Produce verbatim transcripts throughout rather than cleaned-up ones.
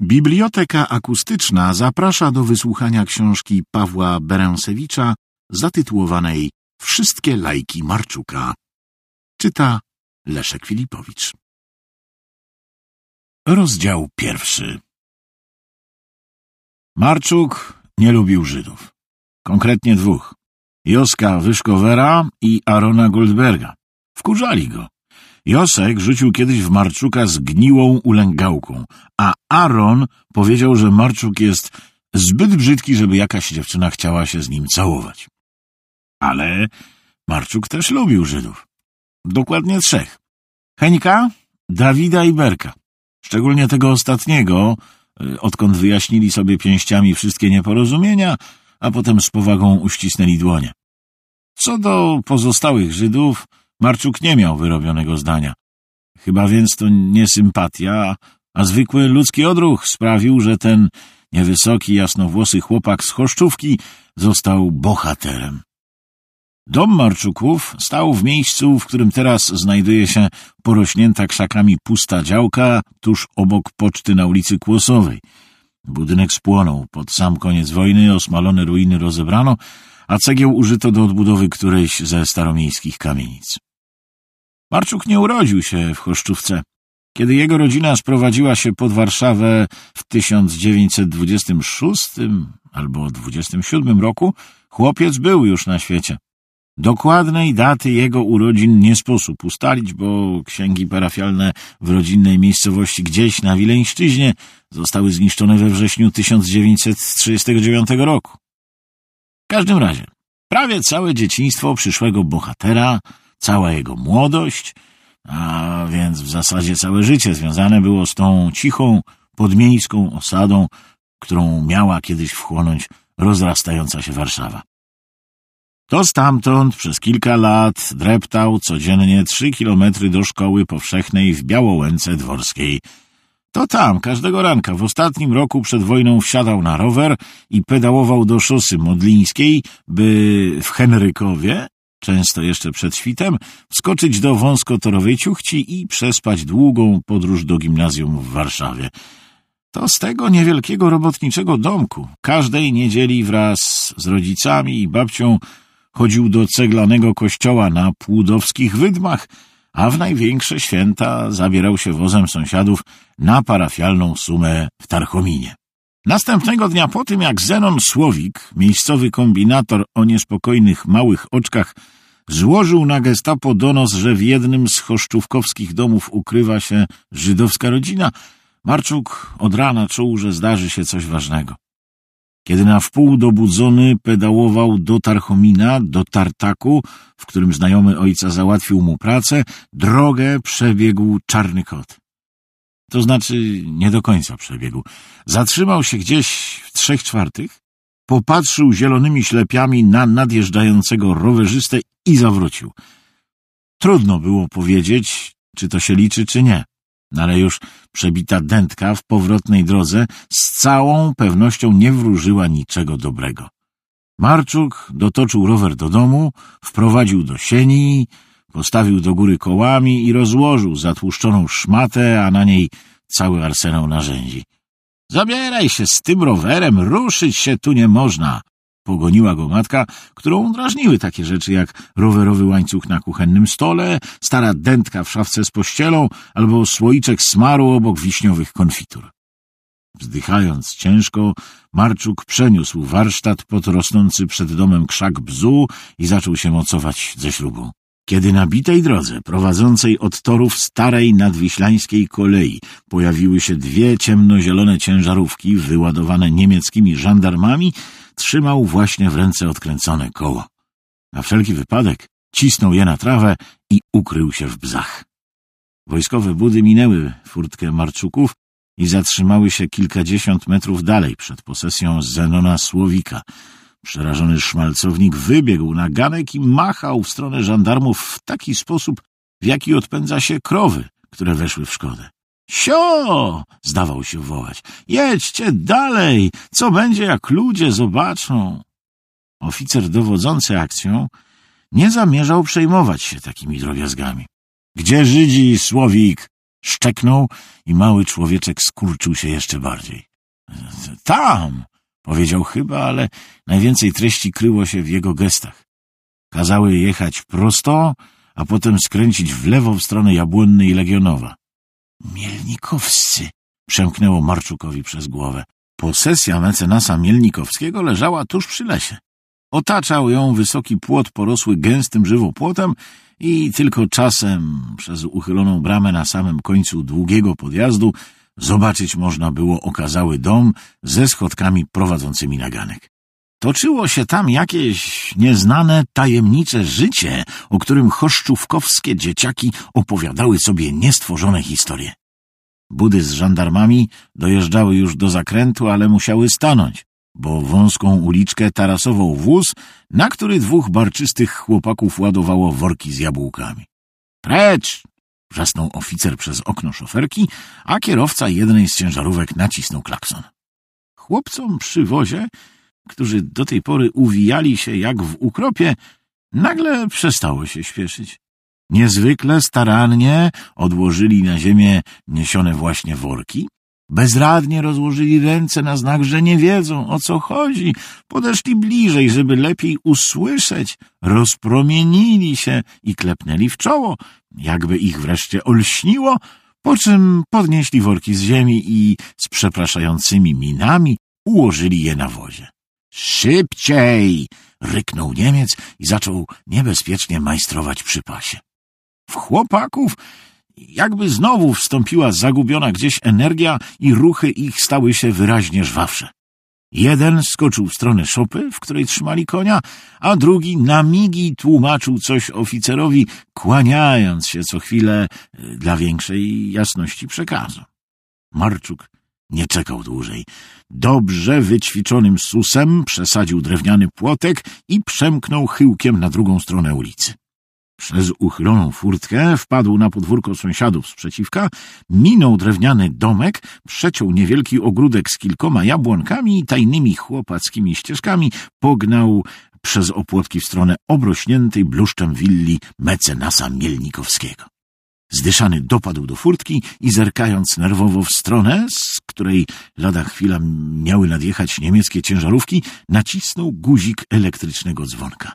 Biblioteka akustyczna zaprasza do wysłuchania książki Pawła Berensewicza zatytułowanej Wszystkie lajki Marczuka. Czyta Leszek Filipowicz. Rozdział pierwszy. Marczuk nie lubił Żydów. Konkretnie dwóch. Joska Wyszkowera i Arona Goldberga. Wkurzali go. Josek rzucił kiedyś w Marczuka zgniłą ulęgałką, a Aaron powiedział, że Marczuk jest zbyt brzydki, żeby jakaś dziewczyna chciała się z nim całować. Ale Marczuk też lubił Żydów. Dokładnie trzech. Heńka, Dawida i Berka. Szczególnie tego ostatniego, odkąd wyjaśnili sobie pięściami wszystkie nieporozumienia, a potem z powagą uścisnęli dłonie. Co do pozostałych Żydów, Marczuk nie miał wyrobionego zdania. Chyba więc to nie sympatia, a zwykły ludzki odruch sprawił, że ten niewysoki, jasnowłosy chłopak z Choszczówki został bohaterem. Dom Marczuków stał w miejscu, w którym teraz znajduje się porośnięta krzakami pusta działka tuż obok poczty na ulicy Kłosowej. Budynek spłonął. Pod sam koniec wojny osmalone ruiny rozebrano, a cegieł użyto do odbudowy którejś ze staromiejskich kamienic. Marczuk nie urodził się w Choszczówce. Kiedy jego rodzina sprowadziła się pod Warszawę w tysiąc dziewięćset dwudziestym szóstym albo dwudziestym siódmym roku, chłopiec był już na świecie. Dokładnej daty jego urodzin nie sposób ustalić, bo księgi parafialne w rodzinnej miejscowości gdzieś na Wileńszczyźnie zostały zniszczone we wrześniu tysiąc dziewięćset trzydziestego dziewiątego roku. W każdym razie, prawie całe dzieciństwo przyszłego bohatera, cała jego młodość, a więc w zasadzie całe życie związane było z tą cichą, podmiejską osadą, którą miała kiedyś wchłonąć rozrastająca się Warszawa. To stamtąd przez kilka lat dreptał codziennie trzy kilometry do szkoły powszechnej w Białołęce Dworskiej. To tam każdego ranka w ostatnim roku przed wojną wsiadał na rower i pedałował do szosy modlińskiej, by w Henrykowie, często jeszcze przed świtem, wskoczyć do wąskotorowej ciuchci i przespać długą podróż do gimnazjum w Warszawie. To z tego niewielkiego robotniczego domku każdej niedzieli wraz z rodzicami i babcią chodził do ceglanego kościoła na Płudowskich Wydmach, a w największe święta zabierał się wozem sąsiadów na parafialną sumę w Tarchominie. Następnego dnia po tym, jak Zenon Słowik, miejscowy kombinator o niespokojnych małych oczkach, złożył na gestapo donos, że w jednym z choszczówkowskich domów ukrywa się żydowska rodzina, Marczuk od rana czuł, że zdarzy się coś ważnego. Kiedy na wpół dobudzony pedałował do Tarchomina, do tartaku, w którym znajomy ojca załatwił mu pracę, drogę przebiegł czarny kot. To znaczy nie do końca przebiegł. Zatrzymał się gdzieś w trzech czwartych, popatrzył zielonymi ślepiami na nadjeżdżającego rowerzystę i zawrócił. Trudno było powiedzieć, czy to się liczy, czy nie. Ale już przebita dętka w powrotnej drodze z całą pewnością nie wróżyła niczego dobrego. Marczuk dotoczył rower do domu, wprowadził do sieni, postawił do góry kołami i rozłożył zatłuszczoną szmatę, a na niej cały arsenał narzędzi. — Zabieraj się z tym rowerem, ruszyć się tu nie można! Pogoniła go matka, którą drażniły takie rzeczy jak rowerowy łańcuch na kuchennym stole, stara dętka w szafce z pościelą albo słoiczek smaru obok wiśniowych konfitur. Wzdychając ciężko, Marczuk przeniósł warsztat pod rosnący przed domem krzak bzu i zaczął się mocować ze śrubą. Kiedy na bitej drodze prowadzącej od torów starej nadwiślańskiej kolei pojawiły się dwie ciemnozielone ciężarówki wyładowane niemieckimi żandarmami, trzymał właśnie w ręce odkręcone koło. Na wszelki wypadek cisnął je na trawę i ukrył się w bzach. Wojskowe budy minęły furtkę Marczuków i zatrzymały się kilkadziesiąt metrów dalej przed posesją Zenona Słowika. Przerażony szmalcownik wybiegł na ganek i machał w stronę żandarmów w taki sposób, w jaki odpędza się krowy, które weszły w szkodę. — Sio! — zdawał się wołać. — Jedźcie dalej! Co będzie, jak ludzie zobaczą? Oficer dowodzący akcją nie zamierzał przejmować się takimi drobiazgami. — Gdzie Żydzi, Słowik? Szczeknął i mały człowieczek skurczył się jeszcze bardziej. Tam! Powiedział chyba, ale najwięcej treści kryło się w jego gestach. Kazały jechać prosto, a potem skręcić w lewo w stronę Jabłonny i Legionowa. Mielnikowscy! Przemknęło Marczukowi przez głowę. Posesja mecenasa Mielnikowskiego leżała tuż przy lesie. Otaczał ją wysoki płot porosły gęstym żywopłotem i tylko czasem przez uchyloną bramę na samym końcu długiego podjazdu zobaczyć można było okazały dom ze schodkami prowadzącymi na ganek. Toczyło się tam jakieś nieznane, tajemnicze życie, o którym choszczówkowskie dzieciaki opowiadały sobie niestworzone historie. Budy z żandarmami dojeżdżały już do zakrętu, ale musiały stanąć, bo wąską uliczkę tarasował wóz, na który dwóch barczystych chłopaków ładowało worki z jabłkami. Precz! Wrzasnął oficer przez okno szoferki, a kierowca jednej z ciężarówek nacisnął klakson. Chłopcom przy wozie, którzy do tej pory uwijali się jak w ukropie, nagle przestało się śpieszyć. Niezwykle starannie odłożyli na ziemię niesione właśnie worki, bezradnie rozłożyli ręce na znak, że nie wiedzą, o co chodzi, podeszli bliżej, żeby lepiej usłyszeć, rozpromienili się i klepnęli w czoło, jakby ich wreszcie olśniło, po czym podnieśli worki z ziemi i z przepraszającymi minami ułożyli je na wozie. Szybciej! Ryknął Niemiec i zaczął niebezpiecznie majstrować przy pasie. W chłopaków jakby znowu wstąpiła zagubiona gdzieś energia i ruchy ich stały się wyraźnie żwawsze. Jeden skoczył w stronę szopy, w której trzymali konia, a drugi na migi tłumaczył coś oficerowi, kłaniając się co chwilę dla większej jasności przekazu. Marczuk nie czekał dłużej. Dobrze wyćwiczonym susem przesadził drewniany płotek i przemknął chyłkiem na drugą stronę ulicy. Przez uchyloną furtkę wpadł na podwórko sąsiadów sprzeciwka, minął drewniany domek, przeciął niewielki ogródek z kilkoma jabłonkami i tajnymi chłopackimi ścieżkami, pognał przez opłotki w stronę obrośniętej bluszczem willi mecenasa Mielnikowskiego. Zdyszany dopadł do furtki i zerkając nerwowo w stronę, z której lada chwila miały nadjechać niemieckie ciężarówki, nacisnął guzik elektrycznego dzwonka.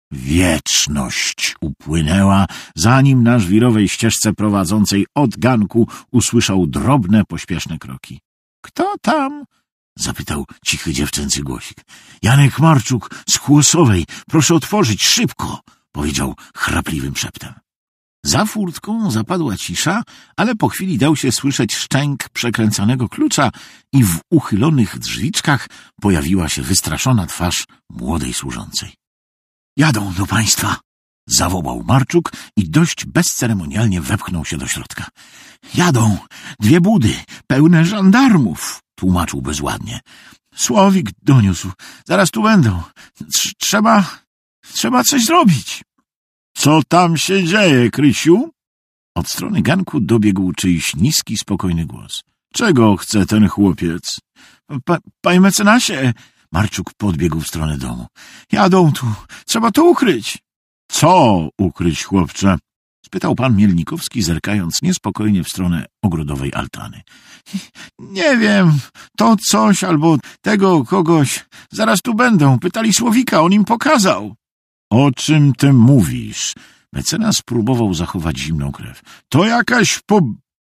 Wieczność upłynęła, zanim na żwirowej ścieżce prowadzącej od ganku usłyszał drobne, pośpieszne kroki. — Kto tam? — zapytał cichy dziewczęcy głosik. — Janek Marczuk z Chłosowej. Proszę otworzyć, szybko! — powiedział chrapliwym szeptem. Za furtką zapadła cisza, ale po chwili dał się słyszeć szczęk przekręcanego klucza i w uchylonych drzwiczkach pojawiła się wystraszona twarz młodej służącej. — Jadą do państwa! — zawołał Marczuk i dość bezceremonialnie wepchnął się do środka. — Jadą! Dwie budy, pełne żandarmów! — tłumaczył bezładnie. — Słowik doniósł. Zaraz tu będą. Tr- trzeba... trzeba coś zrobić. — Co tam się dzieje, Krysiu? Od strony ganku dobiegł czyjś niski, spokojny głos. — Czego chce ten chłopiec? Pa, — Panie mecenasie! Marczuk podbiegł w stronę domu. — Jadą tu. Trzeba to ukryć. — Co ukryć, chłopcze? — spytał pan Mielnikowski, zerkając niespokojnie w stronę ogrodowej altany. — Nie wiem. To coś albo tego kogoś. Zaraz tu będą. Pytali Słowika. On im pokazał. — O czym ty mówisz? Mecenas próbował zachować zimną krew. — To jakaś po...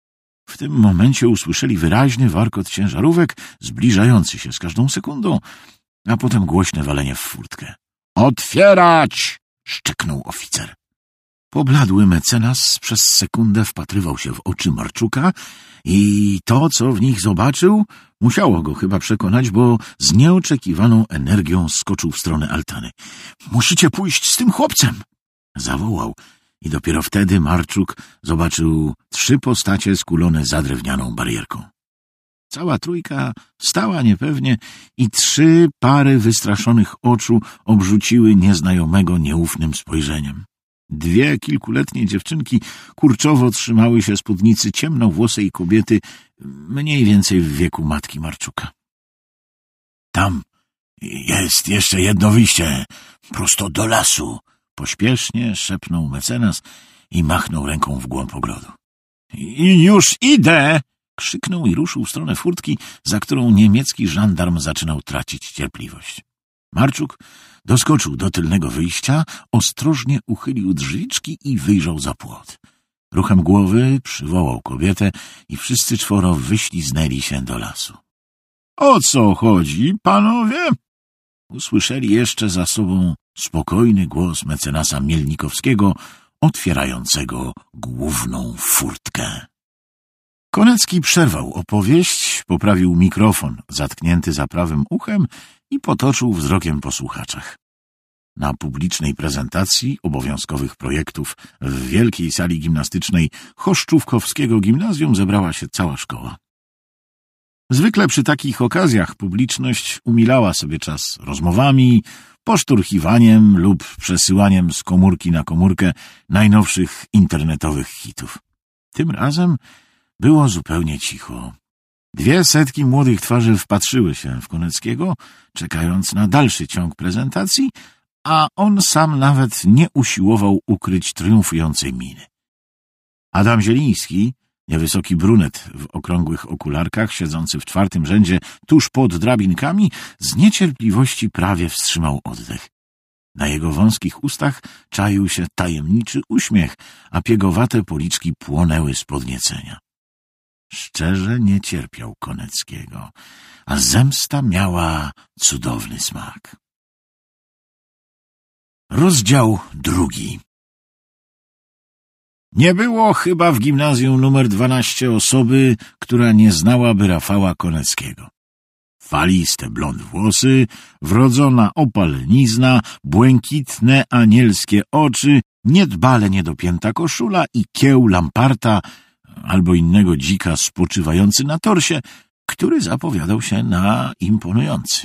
W tym momencie usłyszeli wyraźny warkot ciężarówek, zbliżający się z każdą sekundą, a potem głośne walenie w furtkę. — Otwierać! — szczeknął oficer. Pobladły mecenas przez sekundę wpatrywał się w oczy Marczuka i to, co w nich zobaczył, musiało go chyba przekonać, bo z nieoczekiwaną energią skoczył w stronę altany. — Musicie pójść z tym chłopcem! — zawołał. I dopiero wtedy Marczuk zobaczył trzy postacie skulone za drewnianą barierką. Cała trójka stała niepewnie i trzy pary wystraszonych oczu obrzuciły nieznajomego nieufnym spojrzeniem. Dwie kilkuletnie dziewczynki kurczowo trzymały się spódnicy ciemnowłosej kobiety, mniej więcej w wieku matki Marczuka. — Tam jest jeszcze jedno wyjście, prosto do lasu! Pośpiesznie szepnął mecenas i machnął ręką w głąb ogrodu. I już idę! Krzyknął i ruszył w stronę furtki, za którą niemiecki żandarm zaczynał tracić cierpliwość. Marczuk doskoczył do tylnego wyjścia, ostrożnie uchylił drzwiczki i wyjrzał za płot. Ruchem głowy przywołał kobietę i wszyscy czworo wyśliznęli się do lasu. — O co chodzi, panowie? Usłyszeli jeszcze za sobą spokojny głos mecenasa Mielnikowskiego, otwierającego główną furtkę. Konecki przerwał opowieść, poprawił mikrofon zatknięty za prawym uchem i potoczył wzrokiem po słuchaczach. Na publicznej prezentacji obowiązkowych projektów w wielkiej sali gimnastycznej Choszczówkowskiego Gimnazjum zebrała się cała szkoła. Zwykle przy takich okazjach publiczność umilała sobie czas rozmowami, poszturchiwaniem lub przesyłaniem z komórki na komórkę najnowszych internetowych hitów. Tym razem było zupełnie cicho. Dwie setki młodych twarzy wpatrzyły się w Koneckiego, czekając na dalszy ciąg prezentacji, a on sam nawet nie usiłował ukryć triumfującej miny. Adam Zieliński, niewysoki brunet w okrągłych okularkach, siedzący w czwartym rzędzie tuż pod drabinkami, z niecierpliwości prawie wstrzymał oddech. Na jego wąskich ustach czaił się tajemniczy uśmiech, a piegowate policzki płonęły z podniecenia. Szczerze nie cierpiał Koneckiego, a zemsta miała cudowny smak. Rozdział drugi. Nie było chyba w gimnazjum numer dwanaście osoby, która nie znałaby Rafała Koneckiego. Faliste blond włosy, wrodzona opalenizna, błękitne anielskie oczy, niedbale niedopięta koszula i kieł lamparta albo innego dzika spoczywający na torsie, który zapowiadał się na imponujący.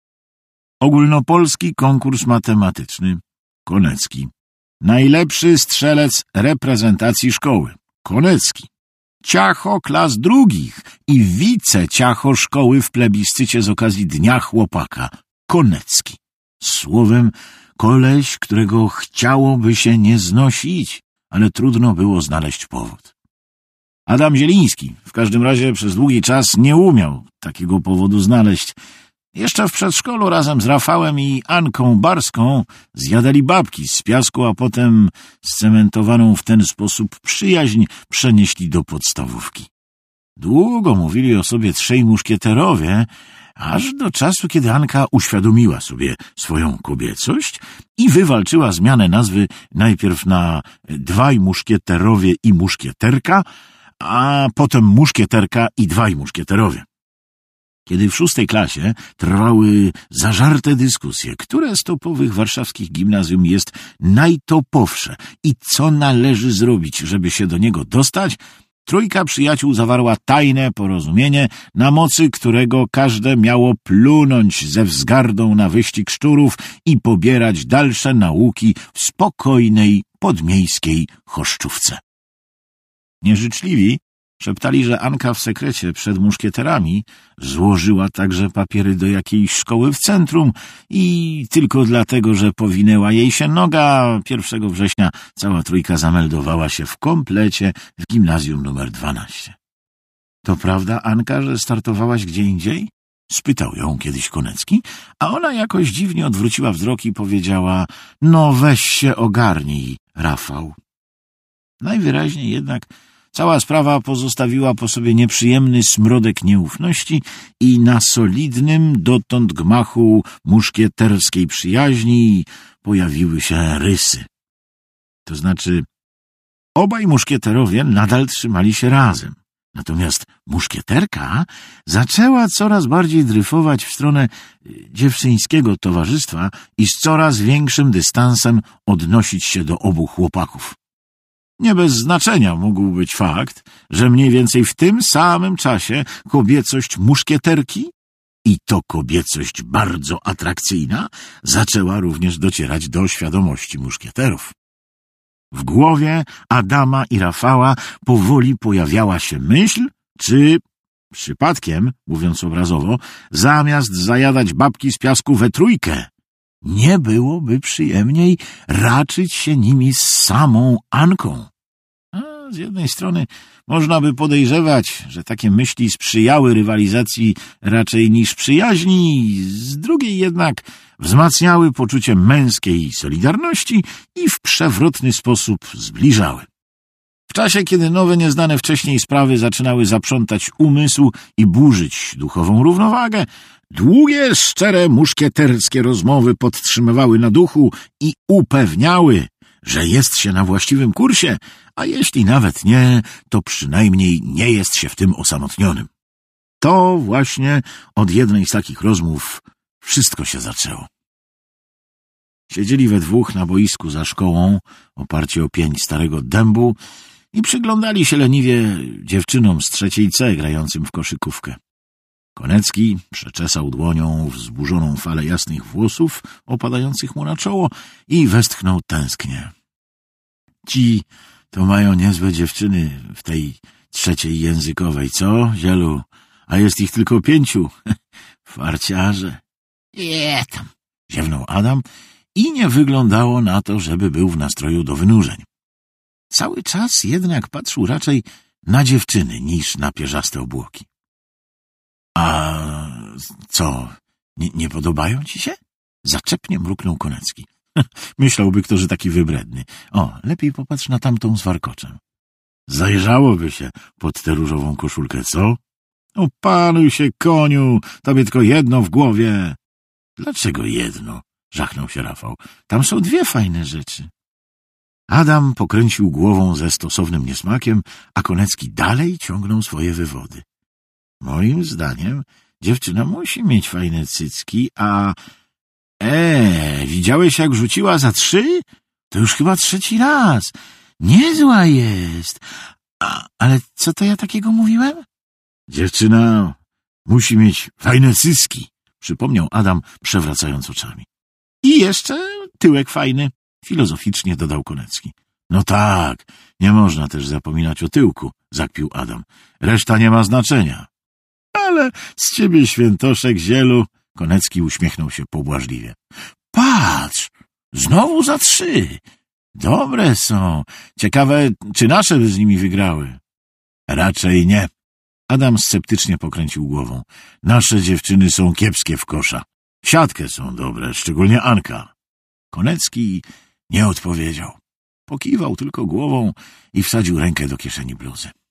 Ogólnopolski konkurs matematyczny. Konecki. Najlepszy strzelec reprezentacji szkoły. Konecki. Ciacho klas drugich i wiceciacho szkoły w plebiscycie z okazji Dnia Chłopaka. Konecki. Słowem, koleś, którego chciałoby się nie znosić, ale trudno było znaleźć powód. Adam Zieliński w każdym razie przez długi czas nie umiał takiego powodu znaleźć. Jeszcze w przedszkolu razem z Rafałem i Anką Barską zjadali babki z piasku, a potem scementowaną w ten sposób przyjaźń przenieśli do podstawówki. Długo mówili o sobie trzej muszkieterowie, aż do czasu, kiedy Anka uświadomiła sobie swoją kobiecość i wywalczyła zmianę nazwy najpierw na dwaj muszkieterowie i muszkieterka, a potem muszkieterka i dwaj muszkieterowie. Kiedy w szóstej klasie trwały zażarte dyskusje, które z topowych warszawskich gimnazjum jest najtopowsze i co należy zrobić, żeby się do niego dostać, trójka przyjaciół zawarła tajne porozumienie, na mocy którego każde miało plunąć ze wzgardą na wyścig szczurów i pobierać dalsze nauki w spokojnej, podmiejskiej Choszczówce. Nieżyczliwi szeptali, że Anka w sekrecie przed muszkieterami złożyła także papiery do jakiejś szkoły w centrum i tylko dlatego, że powinęła jej się noga, pierwszego września cała trójka zameldowała się w komplecie w gimnazjum numer dwanaście. — To prawda, Anka, że startowałaś gdzie indziej? — spytał ją kiedyś Konecki, a ona jakoś dziwnie odwróciła wzrok i powiedziała: — No weź się ogarnij, Rafał. Najwyraźniej jednak cała sprawa pozostawiła po sobie nieprzyjemny smrodek nieufności i na solidnym dotąd gmachu muszkieterskiej przyjaźni pojawiły się rysy. To znaczy, obaj muszkieterowie nadal trzymali się razem. Natomiast muszkieterka zaczęła coraz bardziej dryfować w stronę dziewczyńskiego towarzystwa i z coraz większym dystansem odnosić się do obu chłopaków. Nie bez znaczenia mógł być fakt, że mniej więcej w tym samym czasie kobiecość muszkieterki, i to kobiecość bardzo atrakcyjna, zaczęła również docierać do świadomości muszkieterów. W głowie Adama i Rafała powoli pojawiała się myśl, czy przypadkiem, mówiąc obrazowo, zamiast zajadać babki z piasku we trójkę, nie byłoby przyjemniej raczyć się nimi z samą Anką. A z jednej strony można by podejrzewać, że takie myśli sprzyjały rywalizacji raczej niż przyjaźni, z drugiej jednak wzmacniały poczucie męskiej solidarności i w przewrotny sposób zbliżały. W czasie, kiedy nowe, nieznane wcześniej sprawy zaczynały zaprzątać umysł i burzyć duchową równowagę, długie, szczere, muszkieterskie rozmowy podtrzymywały na duchu i upewniały, że jest się na właściwym kursie, a jeśli nawet nie, to przynajmniej nie jest się w tym osamotnionym. To właśnie od jednej z takich rozmów wszystko się zaczęło. Siedzieli we dwóch na boisku za szkołą, oparci o pień starego dębu, i przyglądali się leniwie dziewczynom z trzeciej C grającym w koszykówkę. Konecki przeczesał dłonią wzburzoną falę jasnych włosów opadających mu na czoło i westchnął tęsknie. Ci to mają niezłe dziewczyny w tej trzeciej językowej, co, Zielu? A jest ich tylko pięciu. Farciarze. Je tam, ziewnął Adam i nie wyglądało na to, żeby był w nastroju do wynurzeń. Cały czas jednak patrzył raczej na dziewczyny niż na pierzaste obłoki. — A co, nie, nie podobają ci się? — zaczepnie mruknął Konecki. — Myślałby kto, że taki wybredny. O, lepiej popatrz na tamtą z warkoczem. Zajrzałoby się pod tę różową koszulkę, co? — Opanuj się, koniu, tobie tylko jedno w głowie. — Dlaczego jedno? — żachnął się Rafał. — Tam są dwie fajne rzeczy. Adam pokręcił głową ze stosownym niesmakiem, a Konecki dalej ciągnął swoje wywody. Moim zdaniem dziewczyna musi mieć fajne cycki, a... E, widziałeś jak rzuciła za trzy? To już chyba trzeci raz. Niezła jest. A, ale co to ja takiego mówiłem? Dziewczyna musi mieć fajne cycki, przypomniał Adam, przewracając oczami. I jeszcze tyłek fajny, filozoficznie dodał Konecki. No tak, nie można też zapominać o tyłku, zakpił Adam. Reszta nie ma znaczenia. Ale z ciebie świętoszek, Zielu, Konecki uśmiechnął się pobłażliwie. Patrz, znowu za trzy. Dobre są. Ciekawe, czy nasze by z nimi wygrały. Raczej nie. Adam sceptycznie pokręcił głową. Nasze dziewczyny są kiepskie w kosza. W siatkę są dobre, szczególnie Anka. Konecki nie odpowiedział. Pokiwał tylko głową i wsadził rękę do kieszeni bluzy.